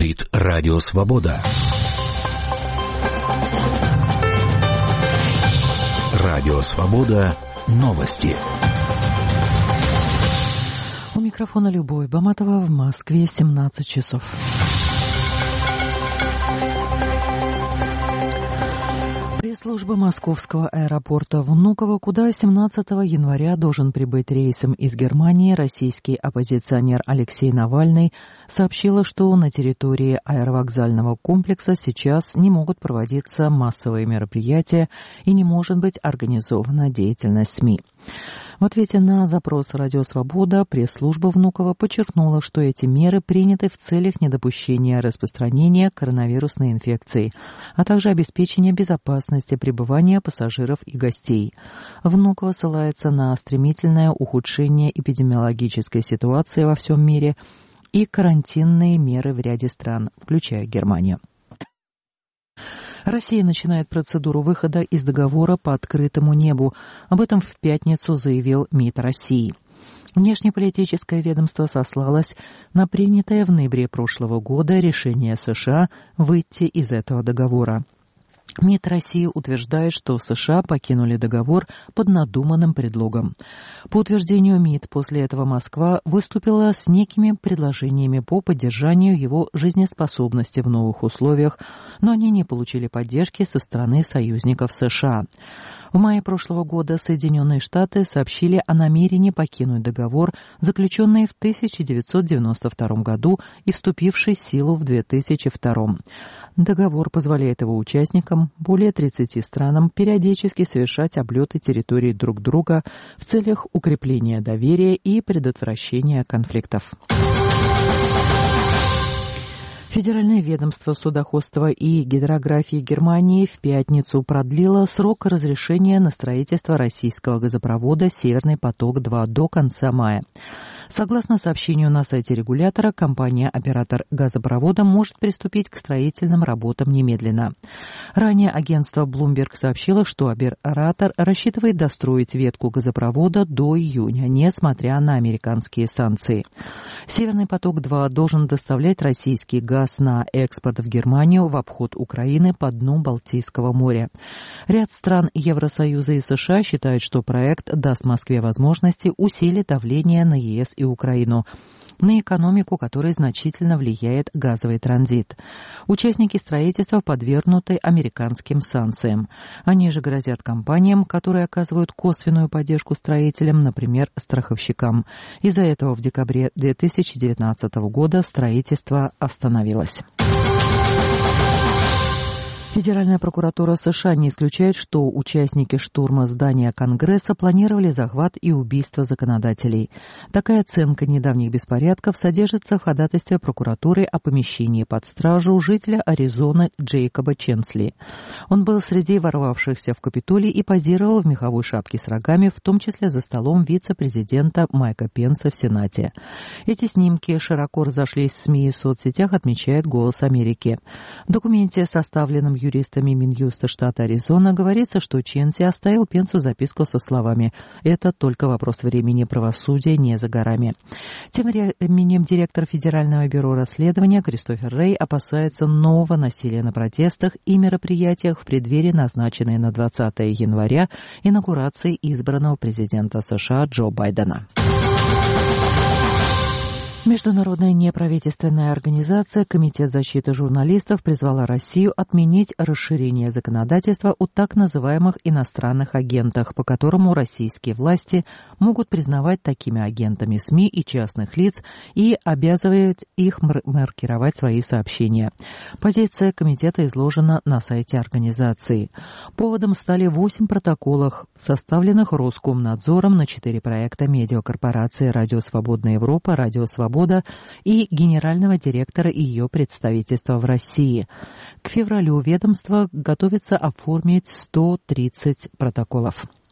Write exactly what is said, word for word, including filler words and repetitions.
Говорит Радио Свобода. Радио Свобода. Новости. У микрофона Любовь Баматова, в Москве семнадцать часов. Пресс-служба Московского аэропорта Внуково, куда семнадцатого января должен прибыть рейсом из Германии российский оппозиционер Алексей Навальный, сообщила, что на территории аэровокзального комплекса сейчас не могут проводиться массовые мероприятия и не может быть организована деятельность СМИ. В ответе на запрос «Радио Свобода» пресс-служба Внуково подчеркнула, что эти меры приняты в целях недопущения распространения коронавирусной инфекции, а также обеспечения безопасности пребывания пассажиров и гостей. Внуково ссылается на стремительное ухудшение эпидемиологической ситуации во всем мире и карантинные меры в ряде стран, включая Германию. Россия начинает процедуру выхода из договора по открытому небу. Об этом в пятницу заявил МИД России. Внешнеполитическое ведомство сослалось на принятое в ноябре прошлого года решение США выйти из этого договора. МИД России утверждает, что США покинули договор под надуманным предлогом. По утверждению МИД, после этого Москва выступила с некими предложениями по поддержанию его жизнеспособности в новых условиях, но они не получили поддержки со стороны союзников США. В мае прошлого года Соединенные Штаты сообщили о намерении покинуть договор, заключенный в тысяча девятьсот девяносто втором году и вступивший в силу в две тысячи втором. Договор позволяет его участникам, более тридцати странам, периодически совершать облеты территорий друг друга в целях укрепления доверия и предотвращения конфликтов. Федеральное ведомство судоходства и гидрографии Германии в пятницу продлило срок разрешения на строительство российского газопровода «Северный поток-два» до конца мая. Согласно сообщению на сайте регулятора, компания-оператор газопровода может приступить к строительным работам немедленно. Ранее агентство Bloomberg сообщило, что оператор рассчитывает достроить ветку газопровода до июня, несмотря на американские санкции. «Северный поток-два» должен доставлять российский газ на экспорт в Германию в обход Украины по дну Балтийского моря. Ряд стран Евросоюза и США считают, что проект даст Москве возможности усилить давление на ЕС и Украину, на экономику которой значительно влияет газовый транзит. Участники строительства подвергнуты американским санкциям. Они же грозят компаниям, которые оказывают косвенную поддержку строителям, например, страховщикам. Из-за этого в декабре две тысячи девятнадцатого года строительство остановилось. Федеральная прокуратура США не исключает, что участники штурма здания Конгресса планировали захват и убийство законодателей. Такая оценка недавних беспорядков содержится в ходатайстве прокуратуры о помещении под стражу жителя Аризоны Джейкоба Ченсли. Он был среди ворвавшихся в Капитолий и позировал в меховой шапке с рогами, в том числе за столом вице-президента Майка Пенса в Сенате. Эти снимки широко разошлись в СМИ и соцсетях, отмечает «Голос Америки». В документе, составленном юристами Минюста штата Аризона, говорится, что Ченси оставил Пенсу записку со словами «Это только вопрос времени, правосудия не за горами». Тем временем директор Федерального бюро расследования Кристофер Рэй опасается нового насилия на протестах и мероприятиях в преддверии назначенной на двадцатое января инаугурации избранного президента США Джо Байдена. Международная неправительственная организация Комитет защиты журналистов призвала Россию отменить расширение законодательства о так называемых иностранных агентах, по которому российские власти могут признавать такими агентами СМИ и частных лиц и обязывать их маркировать свои сообщения. Позиция комитета изложена на сайте организации. Поводом стали восемь протоколов, составленных Роскомнадзором на четыре проекта медиакорпорации «Радио Свободная Европа», «Радио Свобода» и генерального директора ее представительства в России. К февралю ведомство готовится оформить сто тридцать протоколов.